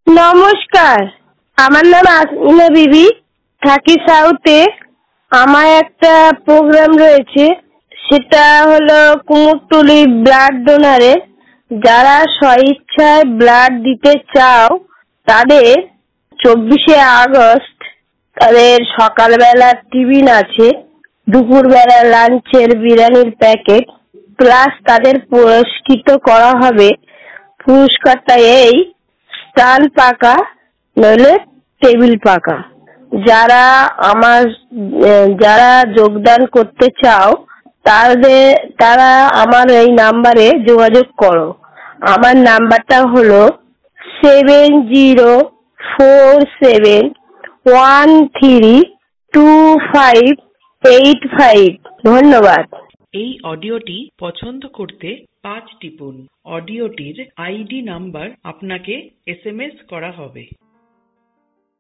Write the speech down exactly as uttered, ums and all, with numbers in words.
নমস্কার, আমার নাম আসমিনা বিবি, থাকি সাউথে। আমার একটা প্রোগ্রাম রয়েছে, সেটা হলো কুমোরটুলি ব্লাড ডোনারে। যারা স্বইচ্ছায় ব্লাড দিতে চাও তাদের চব্বিশে আগস্ট তাদের সকালবেলা টিফিন আছে, দুপুরবেলা লাঞ্চের বিরিয়ানির প্যাকেট, প্লাস তাদের পুরস্কৃত করা হবে। পুরস্কারটা এই স্টান পাকা নইলে টেবিল পাকা। যারা আমার যারা যোগদান করতে চাও তাদের তারা আমার এই নাম্বারে যোগাযোগ করো। আমার নাম্বারটা হলো seven zero four seven one three two five eight five. ধন্যবাদ। এই অডিওটি পছন্দ করতে পাঁচ টিপুন। অডিওটির আইডি নাম্বার আপনাকে এস এম এস করা হবে।